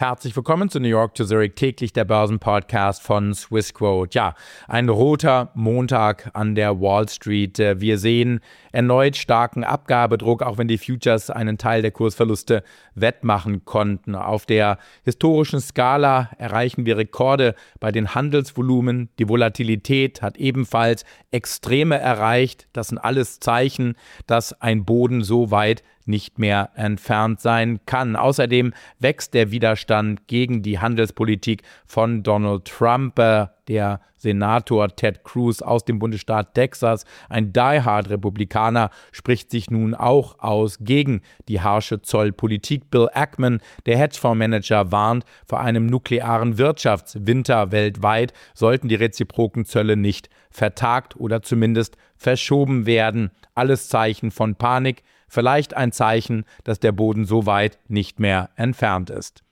Herzlich willkommen zu New York to Zurich, täglich der Börsenpodcast von Swissquote. Ja, ein roter Montag an der Wall Street. Wir sehen erneut starken Abgabedruck, auch wenn die Futures einen Teil der Kursverluste wettmachen konnten. Auf der historischen Skala erreichen wir Rekorde bei den Handelsvolumen. Die Volatilität hat ebenfalls Extreme erreicht. Das sind alles Zeichen, dass ein Boden so weit nicht mehr entfernt sein kann. Außerdem wächst der Widerstand gegen die Handelspolitik von Donald Trump. Der Senator Ted Cruz aus dem Bundesstaat Texas, ein Die-Hard-Republikaner, spricht sich nun auch aus gegen die harsche Zollpolitik. Bill Ackman, der Hedgefondsmanager, warnt vor einem nuklearen Wirtschaftswinter weltweit, sollten die reziproken Zölle nicht vertagt oder zumindest verschoben werden. Alles Zeichen von Panik. Vielleicht ein Zeichen, dass der Boden so weit nicht mehr entfernt ist.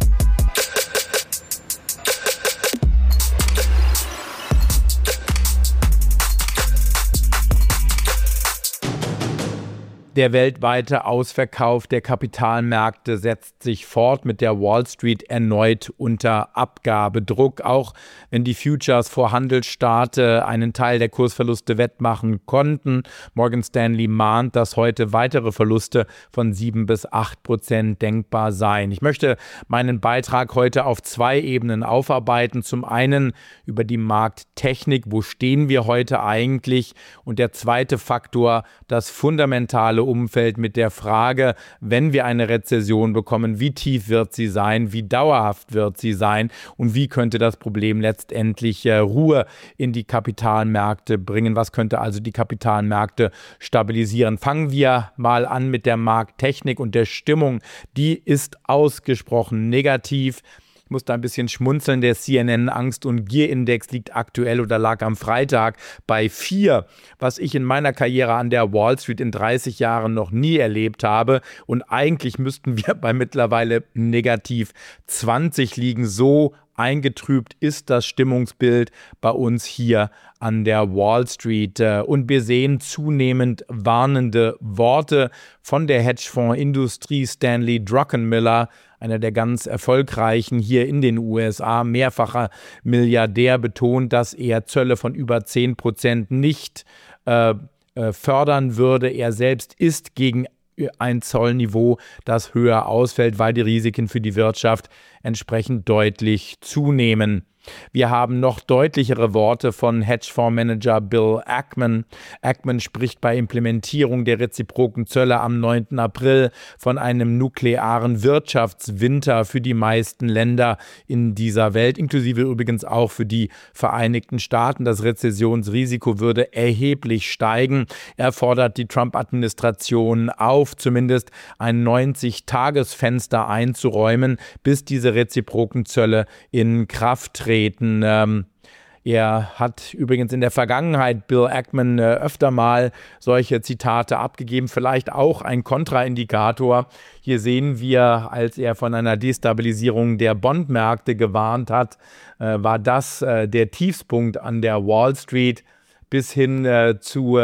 Der weltweite Ausverkauf der Kapitalmärkte setzt sich fort, mit der Wall Street erneut unter Abgabedruck. Auch wenn die Futures vor Handelsstart einen Teil der Kursverluste wettmachen konnten. Morgan Stanley mahnt, dass heute weitere Verluste von 7-8% denkbar seien. Ich möchte meinen Beitrag heute auf zwei Ebenen aufarbeiten. Zum einen über die Markttechnik. Wo stehen wir heute eigentlich? Und der zweite Faktor, das fundamentale Umfeld mit der Frage, wenn wir eine Rezession bekommen, wie tief wird sie sein, wie dauerhaft wird sie sein und wie könnte das Problem letztendlich Ruhe in die Kapitalmärkte bringen, was könnte also die Kapitalmärkte stabilisieren. Fangen wir mal an mit der Markttechnik und der Stimmung, die ist ausgesprochen negativ. Ich muss da ein bisschen schmunzeln. Der CNN-Angst- und Gier-Index liegt aktuell oder lag am Freitag bei 4, was ich in meiner Karriere an der Wall Street in 30 Jahren noch nie erlebt habe. Und eigentlich müssten wir bei mittlerweile negativ 20 liegen. So eingetrübt ist das Stimmungsbild bei uns hier an der Wall Street. Und wir sehen zunehmend warnende Worte von der Hedgefondsindustrie. Stanley Druckenmiller, einer der ganz erfolgreichen hier in den USA, mehrfacher Milliardär, betont, dass er Zölle von über 10% nicht fördern würde. Er selbst ist gegen ein Zollniveau, das höher ausfällt, weil die Risiken für die Wirtschaft entsprechend deutlich zunehmen. Wir haben noch deutlichere Worte von Hedgefondsmanager Bill Ackman. Ackman spricht bei Implementierung der reziproken Zölle am 9. April von einem nuklearen Wirtschaftswinter für die meisten Länder in dieser Welt, inklusive übrigens auch für die Vereinigten Staaten. Das Rezessionsrisiko würde erheblich steigen. Er fordert die Trump-Administration auf, zumindest ein 90-Tages-Fenster einzuräumen, bis diese reziproken Zölle in Kraft treten. Er hat übrigens in der Vergangenheit, Bill Ackman, öfter mal solche Zitate abgegeben, vielleicht auch ein Kontraindikator. Hier sehen wir, als er von einer Destabilisierung der Bondmärkte gewarnt hat, war das der Tiefspunkt an der Wall Street bis hin zu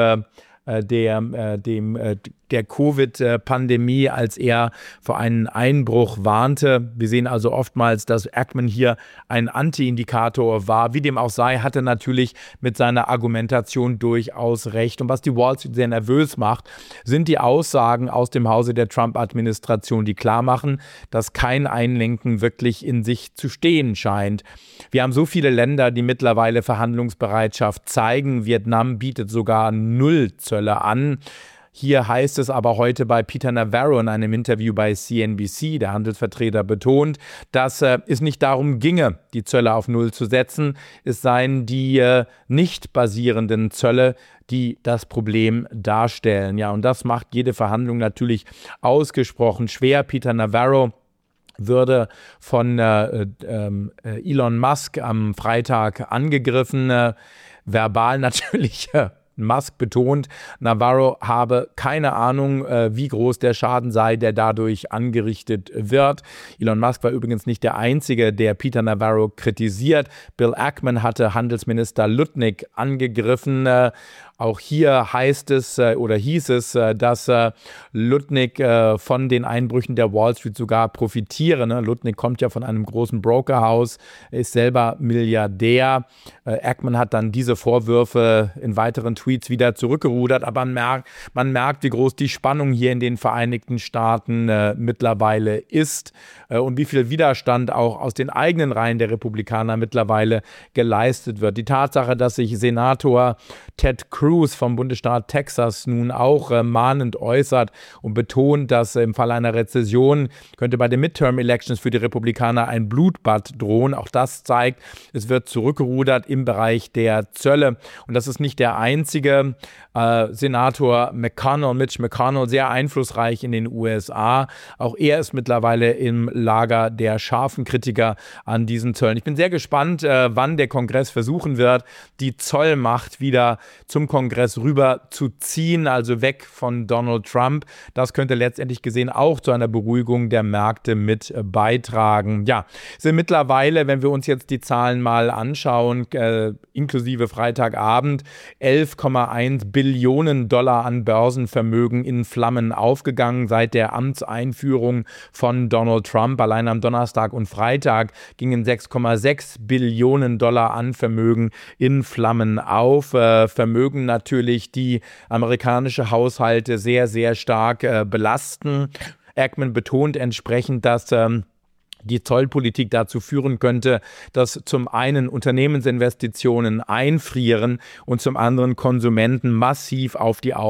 der Covid-Pandemie, als er vor einem Einbruch warnte. Wir sehen also oftmals, dass Ackman hier ein Anti-Indikator war. Wie dem auch sei, hatte natürlich mit seiner Argumentation durchaus recht. Und was die Wall Street sehr nervös macht, sind die Aussagen aus dem Hause der Trump-Administration, die klar machen, dass kein Einlenken wirklich in sich zu stehen scheint. Wir haben so viele Länder, die mittlerweile Verhandlungsbereitschaft zeigen. Vietnam bietet sogar Nullzölle an. Hier heißt es aber heute bei Peter Navarro in einem Interview bei CNBC, der Handelsvertreter, betont, dass es nicht darum ginge, die Zölle auf Null zu setzen. Es seien die nicht basierenden Zölle, die das Problem darstellen. Ja, und das macht jede Verhandlung natürlich ausgesprochen schwer. Peter Navarro würde von Elon Musk am Freitag angegriffen, verbal natürlich. Musk betont, Navarro habe keine Ahnung, wie groß der Schaden sei, der dadurch angerichtet wird. Elon Musk war übrigens nicht der Einzige, der Peter Navarro kritisiert. Bill Ackman hatte Handelsminister Lutnick angegriffen. Auch hier heißt es oder hieß es, dass Lutnick von den Einbrüchen der Wall Street sogar profitiere. Ne? Lutnick kommt ja von einem großen Brokerhaus, ist selber Milliardär. Ackman hat dann diese Vorwürfe in weiteren Tweets wieder zurückgerudert, aber man merkt, wie groß die Spannung hier in den Vereinigten Staaten mittlerweile ist und wie viel Widerstand auch aus den eigenen Reihen der Republikaner mittlerweile geleistet wird. Die Tatsache, dass sich Senator Ted Cruz vom Bundesstaat Texas nun auch mahnend äußert und betont, dass im Fall einer Rezession könnte bei den Midterm-Elections für die Republikaner ein Blutbad drohen. Auch das zeigt, es wird zurückgerudert im Bereich der Zölle. Und das ist nicht der einzige Senator Mitch McConnell, sehr einflussreich in den USA. Auch er ist mittlerweile im Lager der scharfen Kritiker an diesen Zöllen. Ich bin sehr gespannt, wann der Kongress versuchen wird, die Zollmacht wieder zum Kongress rüber zu ziehen, also weg von Donald Trump. Das könnte letztendlich gesehen auch zu einer Beruhigung der Märkte mit beitragen. Ja, sind mittlerweile, wenn wir uns jetzt die Zahlen mal anschauen, inklusive Freitagabend, 11,1 Billionen Dollar an Börsenvermögen in Flammen aufgegangen seit der Amtseinführung von Donald Trump. Allein am Donnerstag und Freitag gingen 6,6 Billionen Dollar an Vermögen in Flammen auf. Vermögen natürlich, die amerikanische Haushalte sehr, sehr stark belasten. Ackman betont entsprechend, dass die Zollpolitik dazu führen könnte, dass zum einen Unternehmensinvestitionen einfrieren und zum anderen Konsumenten massiv auf die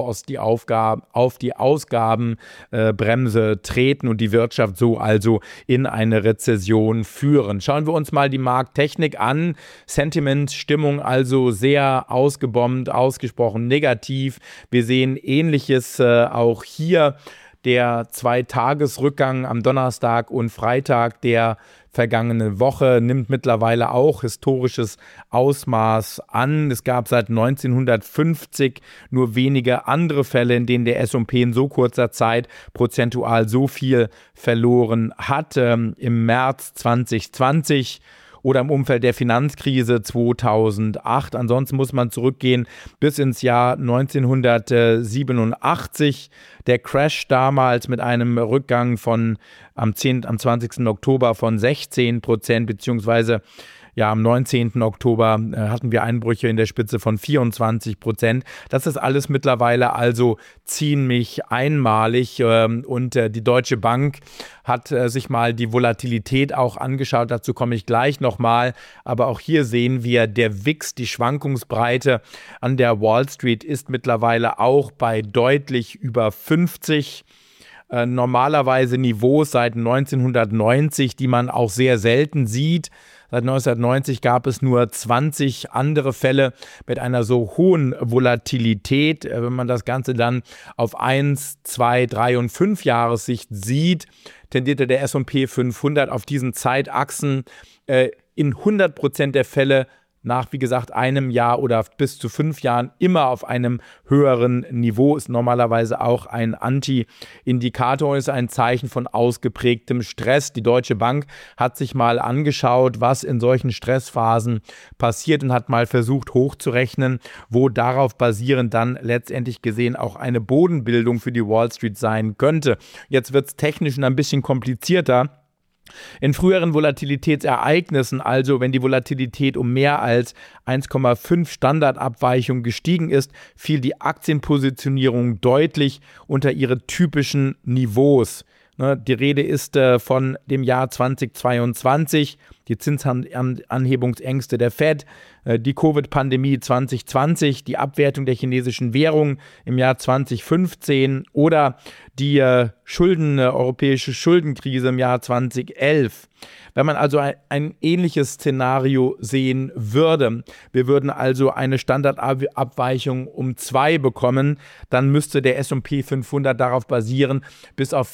Ausgabenbremse treten und die Wirtschaft so also in eine Rezession führen. Schauen wir uns mal die Markttechnik an. Sentiment, Stimmung also sehr ausgebombt, ausgesprochen negativ. Wir sehen Ähnliches auch hier. Der Zweitagesrückgang am Donnerstag und Freitag der vergangenen Woche nimmt mittlerweile auch historisches Ausmaß an. Es gab seit 1950 nur wenige andere Fälle, in denen der S&P in so kurzer Zeit prozentual so viel verloren hat. Im März 2020 oder im Umfeld der Finanzkrise 2008. Ansonsten muss man zurückgehen bis ins Jahr 1987. Der Crash damals mit einem Rückgang von am 20. Oktober von 16%, beziehungsweise ja, am 19. Oktober hatten wir Einbrüche in der Spitze von 24%. Das ist alles mittlerweile also ziemlich einmalig. Und die Deutsche Bank hat sich mal die Volatilität auch angeschaut. Dazu komme ich gleich nochmal. Aber auch hier sehen wir, der VIX, die Schwankungsbreite an der Wall Street ist mittlerweile auch bei deutlich über 50. Normalerweise Niveaus seit 1990, die man auch sehr selten sieht. Seit 1990 gab es nur 20 andere Fälle mit einer so hohen Volatilität. Wenn man das Ganze dann auf 1, 2, 3 und 5 Jahressicht sieht, tendierte der S&P 500 auf diesen Zeitachsen in 100% der Fälle nach, wie gesagt, einem Jahr oder bis zu 5 Jahren immer auf einem höheren Niveau, ist normalerweise auch ein Anti-Indikator, ist ein Zeichen von ausgeprägtem Stress. Die Deutsche Bank hat sich mal angeschaut, was in solchen Stressphasen passiert und hat mal versucht hochzurechnen, wo darauf basierend dann letztendlich gesehen auch eine Bodenbildung für die Wall Street sein könnte. Jetzt wird es technisch ein bisschen komplizierter. In früheren Volatilitätsereignissen, also wenn die Volatilität um mehr als 1,5 Standardabweichung gestiegen ist, fiel die Aktienpositionierung deutlich unter ihre typischen Niveaus. Die Rede ist von dem Jahr 2022, die Zinsanhebungsängste der Fed, die Covid-Pandemie 2020, die Abwertung der chinesischen Währung im Jahr 2015 oder die europäische Schuldenkrise im Jahr 2011. Wenn man also ein ähnliches Szenario sehen würde, wir würden also eine Standardabweichung um 2 bekommen, dann müsste der S&P 500 darauf basieren, bis auf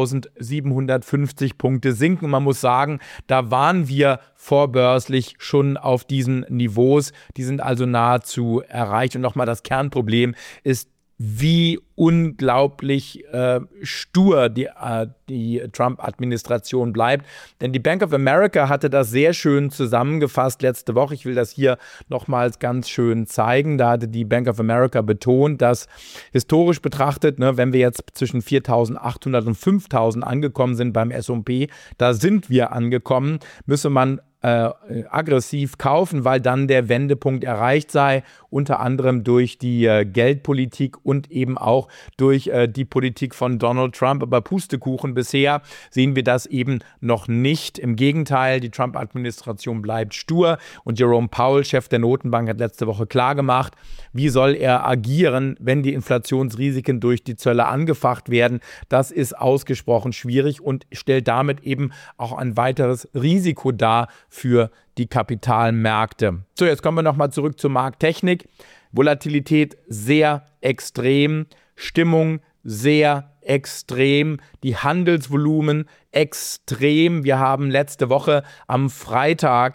4.750 Punkte sinken. Man muss sagen, da waren wir vorbörslich schon auf diesen Niveaus. Die sind also nahezu erreicht. Und nochmal, das Kernproblem ist, wie unglaublich stur die Trump-Administration bleibt. Denn die Bank of America hatte das sehr schön zusammengefasst letzte Woche. Ich will das hier nochmals ganz schön zeigen. Da hatte die Bank of America betont, dass historisch betrachtet, wenn wir jetzt zwischen 4.800 und 5.000 angekommen sind beim S&P, da sind wir angekommen, müsse man aggressiv kaufen, weil dann der Wendepunkt erreicht sei, unter anderem durch die Geldpolitik und eben auch durch die Politik von Donald Trump. Aber Pustekuchen, bisher sehen wir das eben noch nicht. Im Gegenteil, die Trump-Administration bleibt stur und Jerome Powell, Chef der Notenbank, hat letzte Woche klargemacht, wie soll er agieren, wenn die Inflationsrisiken durch die Zölle angefacht werden. Das ist ausgesprochen schwierig und stellt damit eben auch ein weiteres Risiko dar für die Kapitalmärkte. So, jetzt kommen wir nochmal zurück zur Markttechnik. Volatilität sehr extrem, Stimmung sehr extrem, die Handelsvolumen extrem. Wir haben letzte Woche am Freitag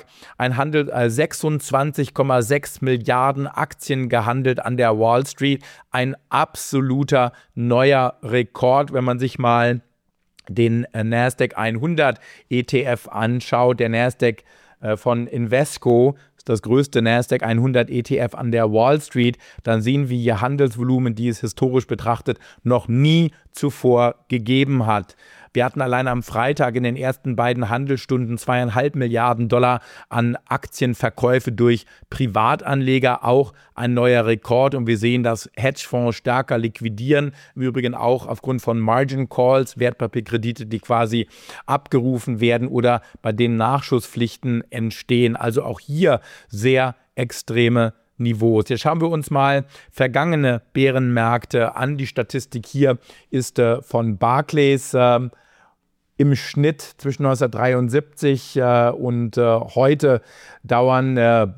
26,6 Milliarden Aktien gehandelt an der Wall Street. Ein absoluter neuer Rekord, wenn man sich mal den Nasdaq 100 ETF anschaut. Der Nasdaq von Invesco ist das größte Nasdaq 100 ETF an der Wall Street. Dann sehen wir hier Handelsvolumen, die es historisch betrachtet noch nie zuvor gegeben hat. Wir hatten allein am Freitag in den ersten beiden Handelsstunden 2,5 Milliarden Dollar an Aktienverkäufe durch Privatanleger, auch ein neuer Rekord. Und wir sehen, dass Hedgefonds stärker liquidieren, im Übrigen auch aufgrund von Margin Calls, Wertpapierkredite, die quasi abgerufen werden oder bei denen Nachschusspflichten entstehen. Also auch hier sehr extreme Niveaus. Jetzt schauen wir uns mal vergangene Bärenmärkte an. Die Statistik hier ist von Barclays. Im Schnitt zwischen 1973 und heute dauern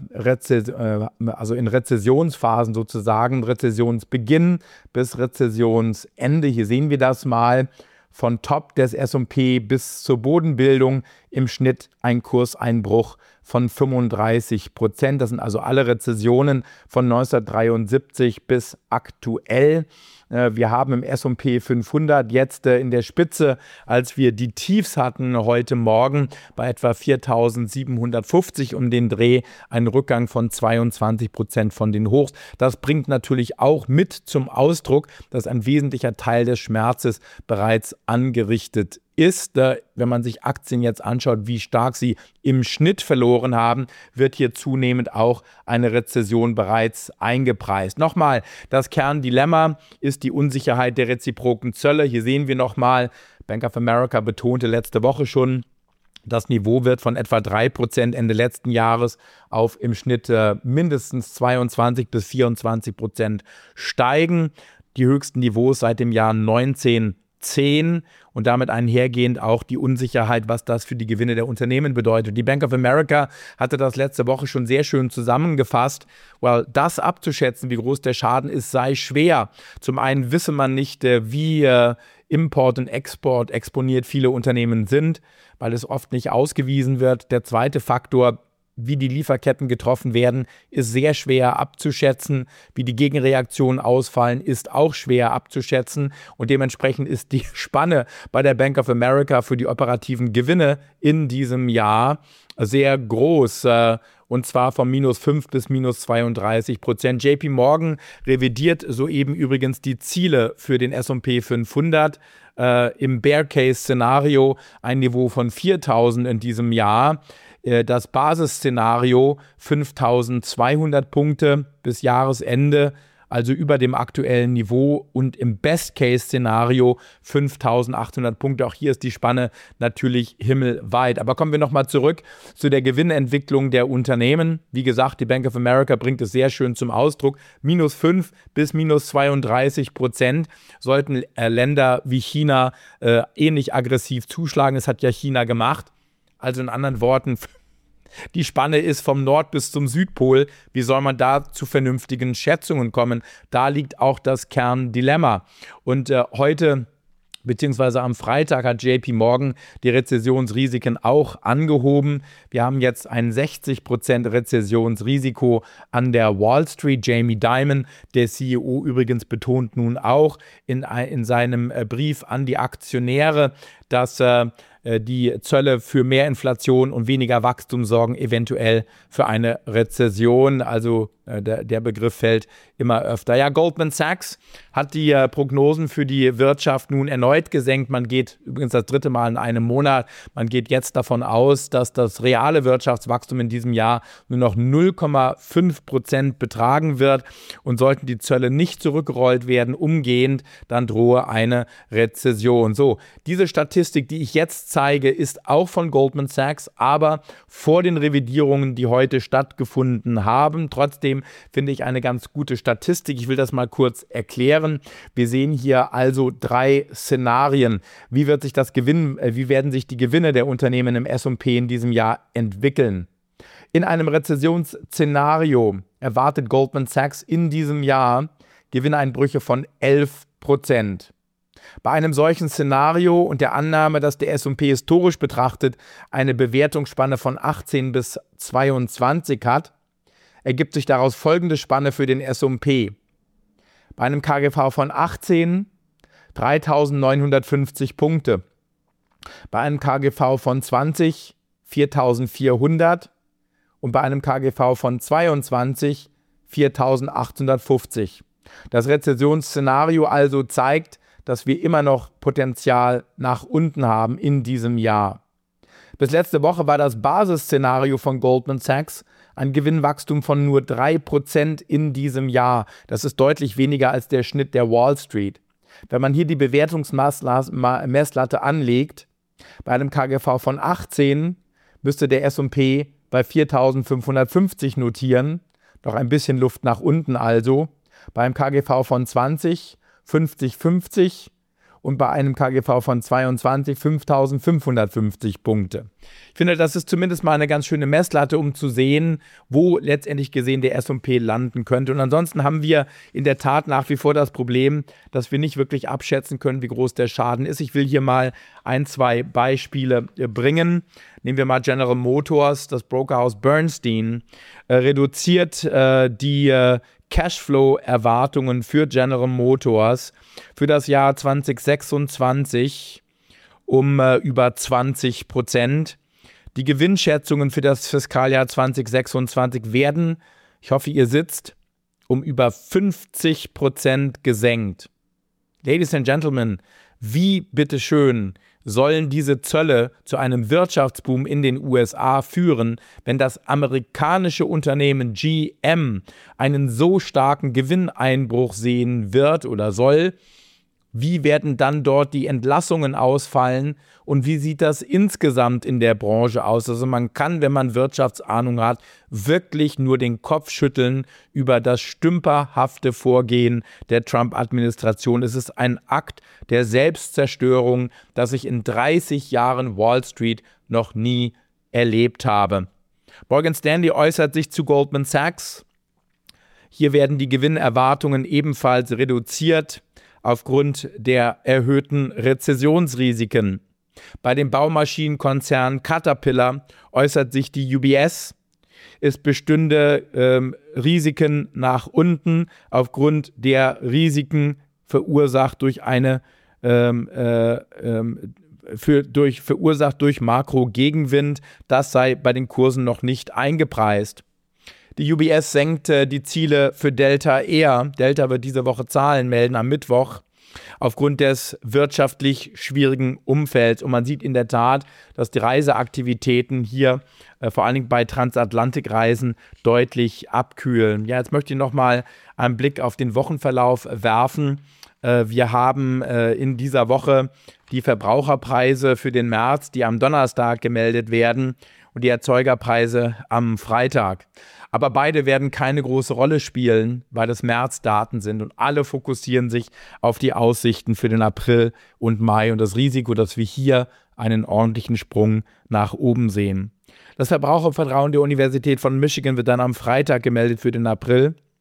also in Rezessionsphasen sozusagen, Rezessionsbeginn bis Rezessionsende. Hier sehen wir das mal. Von Top des S&P bis zur Bodenbildung im Schnitt ein Kurseinbruch von 35%. Das sind also alle Rezessionen von 1973 bis aktuell. Wir haben im S&P 500 jetzt in der Spitze, als wir die Tiefs hatten heute Morgen bei etwa 4.750 um den Dreh, einen Rückgang von 22% von den Hochs. Das bringt natürlich auch mit zum Ausdruck, dass ein wesentlicher Teil des Schmerzes bereits angerichtet ist. Wenn man sich Aktien jetzt anschaut, wie stark sie im Schnitt verloren haben, wird hier zunehmend auch eine Rezession bereits eingepreist. Nochmal, das Kerndilemma ist die Unsicherheit der reziproken Zölle. Hier sehen wir nochmal, Bank of America betonte letzte Woche schon, das Niveau wird von etwa 3% Ende letzten Jahres auf im Schnitt mindestens 22-24% steigen. Die höchsten Niveaus seit dem Jahr 1910 und damit einhergehend auch die Unsicherheit, was das für die Gewinne der Unternehmen bedeutet. Die Bank of America hatte das letzte Woche schon sehr schön zusammengefasst. Das abzuschätzen, wie groß der Schaden ist, sei schwer. Zum einen wisse man nicht, wie Import und Export exponiert viele Unternehmen sind, weil es oft nicht ausgewiesen wird. Der zweite Faktor, wie die Lieferketten getroffen werden, ist sehr schwer abzuschätzen. Wie die Gegenreaktionen ausfallen, ist auch schwer abzuschätzen. Und dementsprechend ist die Spanne bei der Bank of America für die operativen Gewinne in diesem Jahr sehr groß. Und zwar von -5 bis -32%. JP Morgan revidiert soeben übrigens die Ziele für den S&P 500. Im Bear-Case-Szenario ein Niveau von 4.000 in diesem Jahr. Das Basisszenario 5.200 Punkte bis Jahresende, also über dem aktuellen Niveau, und im Best-Case-Szenario 5.800 Punkte. Auch hier ist die Spanne natürlich himmelweit. Aber kommen wir nochmal zurück zu der Gewinnentwicklung der Unternehmen. Wie gesagt, die Bank of America bringt es sehr schön zum Ausdruck. -5 bis -32% sollten Länder wie China ähnlich aggressiv zuschlagen. Das hat ja China gemacht. Also in anderen Worten, die Spanne ist vom Nord- bis zum Südpol. Wie soll man da zu vernünftigen Schätzungen kommen? Da liegt auch das Kerndilemma. Und heute beziehungsweise am Freitag hat JP Morgan die Rezessionsrisiken auch angehoben. Wir haben jetzt ein 60% Rezessionsrisiko an der Wall Street. Jamie Dimon, der CEO übrigens, betont nun auch in seinem Brief an die Aktionäre, dass die Zölle für mehr Inflation und weniger Wachstum sorgen, eventuell für eine Rezession. Also der Begriff fällt immer öfter. Ja, Goldman Sachs hat die Prognosen für die Wirtschaft nun erneut gesenkt. Man geht übrigens das 3. Mal in einem Monat. Man geht jetzt davon aus, dass das reale Wirtschaftswachstum in diesem Jahr nur noch 0,5% betragen wird. Und sollten die Zölle nicht zurückgerollt werden, umgehend, dann drohe eine Rezession. So, diese Statistik, die ich jetzt zeige, ist auch von Goldman Sachs, aber vor den Revidierungen, die heute stattgefunden haben. Trotzdem finde ich eine ganz gute Statistik. Ich will das mal kurz erklären. Wir sehen hier also 3 Szenarien. Wie werden sich die Gewinne der Unternehmen im S&P in diesem Jahr entwickeln? In einem Rezessionsszenario erwartet Goldman Sachs in diesem Jahr Gewinneinbrüche von 11%. Bei einem solchen Szenario und der Annahme, dass der S&P historisch betrachtet eine Bewertungsspanne von 18 bis 22 hat, ergibt sich daraus folgende Spanne für den S&P. Bei einem KGV von 18 3.950 Punkte. Bei einem KGV von 20 4.400 und bei einem KGV von 22 4.850. Das Rezessionsszenario also zeigt, dass wir immer noch Potenzial nach unten haben in diesem Jahr. Bis letzte Woche war das Basisszenario von Goldman Sachs ein Gewinnwachstum von nur 3% in diesem Jahr. Das ist deutlich weniger als der Schnitt der Wall Street. Wenn man hier die Bewertungsmesslatte anlegt, bei einem KGV von 18 müsste der S&P bei 4.550 notieren, noch ein bisschen Luft nach unten also, bei einem KGV von 20 50,50 und bei einem KGV von 22 5.550 Punkte. Ich finde, das ist zumindest mal eine ganz schöne Messlatte, um zu sehen, wo letztendlich gesehen der S&P landen könnte. Und ansonsten haben wir in der Tat nach wie vor das Problem, dass wir nicht wirklich abschätzen können, wie groß der Schaden ist. Ich will hier mal 1, 2 Beispiele bringen. Nehmen wir mal General Motors. Das Brokerhaus Bernstein reduziert die Cashflow-Erwartungen für General Motors für das Jahr 2026 um über 20%. Die Gewinnschätzungen für das Fiskaljahr 2026 werden, ich hoffe, ihr sitzt, um über 50% gesenkt. Ladies and Gentlemen, wie bitteschön sollen diese Zölle zu einem Wirtschaftsboom in den USA führen, wenn das amerikanische Unternehmen GM einen so starken Gewinneinbruch sehen wird oder soll? Wie werden dann dort die Entlassungen ausfallen und wie sieht das insgesamt in der Branche aus? Also man kann, wenn man Wirtschaftsahnung hat, wirklich nur den Kopf schütteln über das stümperhafte Vorgehen der Trump-Administration. Es ist ein Akt der Selbstzerstörung, das ich in 30 Jahren Wall Street noch nie erlebt habe. Morgan Stanley äußert sich zu Goldman Sachs. Hier werden die Gewinnerwartungen ebenfalls reduziert aufgrund der erhöhten Rezessionsrisiken. Bei dem Baumaschinenkonzern Caterpillar äußert sich die UBS. Es bestünde Risiken nach unten aufgrund der Risiken verursacht durch durch Makro-Gegenwind. Das sei bei den Kursen noch nicht eingepreist. Die UBS senkte die Ziele für Delta Air. Delta wird diese Woche Zahlen melden am Mittwoch aufgrund des wirtschaftlich schwierigen Umfelds. Und man sieht in der Tat, dass die Reiseaktivitäten hier vor allen Dingen bei Transatlantikreisen deutlich abkühlen. Ja, jetzt möchte ich nochmal einen Blick auf den Wochenverlauf werfen. Wir haben in dieser Woche die Verbraucherpreise für den März, die am Donnerstag gemeldet werden, und die Erzeugerpreise am Freitag. Aber beide werden keine große Rolle spielen, weil das Märzdaten sind und alle fokussieren sich auf die Aussichten für den April und Mai und das Risiko, dass wir hier einen ordentlichen Sprung nach oben sehen. Das Verbrauchervertrauen der Universität von Michigan wird dann am Freitag gemeldet für den April.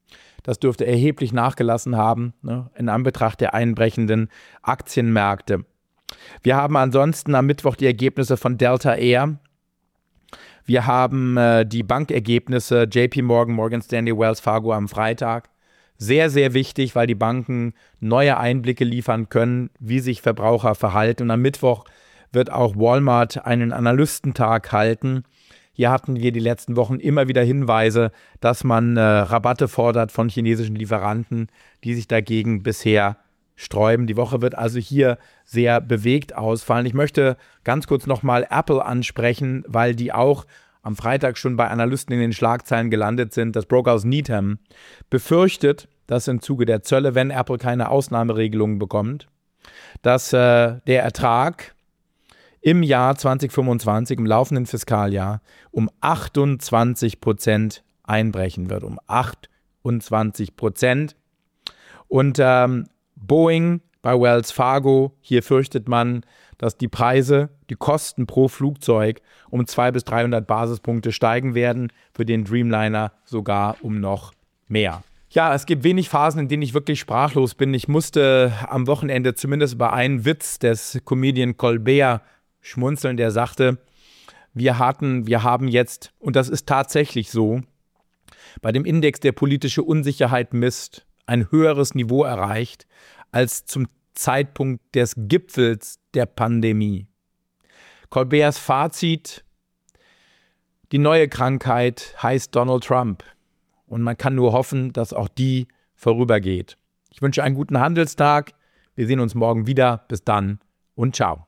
Das dürfte erheblich nachgelassen haben, ne, in Anbetracht der einbrechenden Aktienmärkte. Wir haben ansonsten am Mittwoch die Ergebnisse von Delta Air. Wir haben die Bankergebnisse JP Morgan, Morgan Stanley, Wells Fargo am Freitag. Sehr, sehr wichtig, weil die Banken neue Einblicke liefern können, wie sich Verbraucher verhalten. Und am Mittwoch wird auch Walmart einen Analystentag halten. Hier hatten wir die letzten Wochen immer wieder Hinweise, dass man Rabatte fordert von chinesischen Lieferanten, die sich dagegen bisher sträuben. Die Woche wird also hier sehr bewegt ausfallen. Ich möchte ganz kurz nochmal Apple ansprechen, weil die auch am Freitag schon bei Analysten in den Schlagzeilen gelandet sind. Das Brokerhaus Needham befürchtet, dass im Zuge der Zölle, wenn Apple keine Ausnahmeregelungen bekommt, dass der Ertrag im Jahr 2025, im laufenden Fiskaljahr, um 28% einbrechen wird. Um 28%. Und Boeing bei Wells Fargo, hier fürchtet man, dass die Preise, die Kosten pro Flugzeug um 200 bis 300 Basispunkte steigen werden, für den Dreamliner sogar um noch mehr. Ja, es gibt wenig Phasen, in denen ich wirklich sprachlos bin. Ich musste am Wochenende zumindest über einen Witz des Comedian Colbert schmunzeln, der sagte, wir haben jetzt, und das ist tatsächlich so, bei dem Index, der politische Unsicherheit misst, ein höheres Niveau erreicht als zum Zeitpunkt des Gipfels der Pandemie. Colberts Fazit: Die neue Krankheit heißt Donald Trump. Und man kann nur hoffen, dass auch die vorübergeht. Ich wünsche einen guten Handelstag. Wir sehen uns morgen wieder. Bis dann und ciao.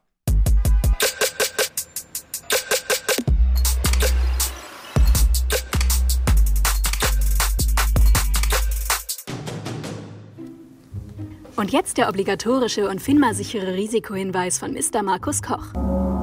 Und jetzt der obligatorische und FINMA-sichere Risikohinweis von Mr. Markus Koch.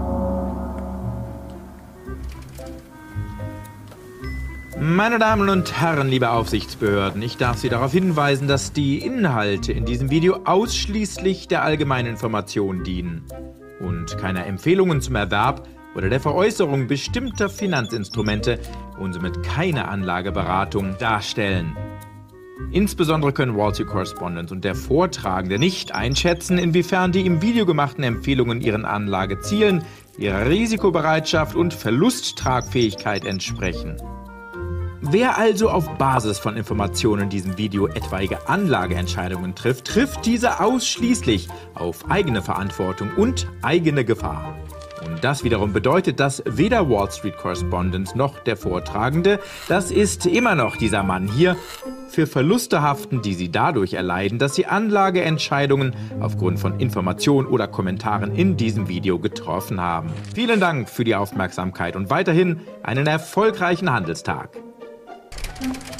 Meine Damen und Herren, liebe Aufsichtsbehörden, ich darf Sie darauf hinweisen, dass die Inhalte in diesem Video ausschließlich der allgemeinen Information dienen und keiner Empfehlungen zum Erwerb oder der Veräußerung bestimmter Finanzinstrumente und somit keine Anlageberatung darstellen. Insbesondere können Wall Street Correspondent und der Vortragende nicht einschätzen, inwiefern die im Video gemachten Empfehlungen ihren Anlagezielen, ihrer Risikobereitschaft und Verlusttragfähigkeit entsprechen. Wer also auf Basis von Informationen in diesem Video etwaige Anlageentscheidungen trifft, trifft diese ausschließlich auf eigene Verantwortung und eigene Gefahr. Und das wiederum bedeutet, dass weder Wall Street Correspondent noch der Vortragende, das ist immer noch dieser Mann hier, für Verluste haften, die sie dadurch erleiden, dass sie Anlageentscheidungen aufgrund von Informationen oder Kommentaren in diesem Video getroffen haben. Vielen Dank für die Aufmerksamkeit und weiterhin einen erfolgreichen Handelstag.